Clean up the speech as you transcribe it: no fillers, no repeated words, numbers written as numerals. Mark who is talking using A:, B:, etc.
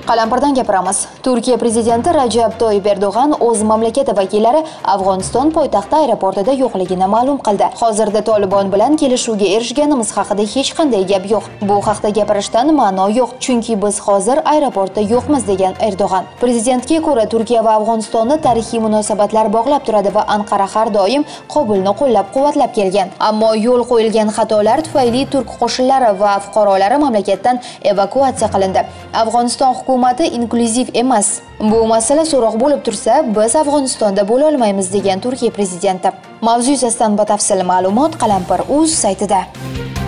A: Qalampirdan gapiramiz. Turkiya prezidenti Rajab Toyyib Erdo'g'an o'z mamlakati vakillari Afg'oniston poytaxti aeroportida yo'qligini ma'lum qildi. Hozirda Tolibon bilan kelishuvga erishganimiz haqida hech qanday gap yo'q. Bu haqda gapirishdan ma'no yo'q, chunki biz hozir aeroportda yo'qmiz degan Erdo'g'an. Prezidentga ko'ra, Turkiya va Afg'onistonni tarixiy munosabatlar bog'lab turadi va Anqara har doim Qobulni qo'llab-quvvatlab kelgan. Ammo yo'l qo'yilgan xatolar tufayli turk qo'shinlari va fuqarolari mamlakatdan evakuatsiya qilindi. Afg'oniston hukumati inklyuziv emas. Bu masala so'roq bo'lib tursa, biz Afg'onistonda bo'la olmaymiz degan Turkiya prezidenti. Mavzu yuzasidan batafsil ma'lumot Qalampir.uz saytida.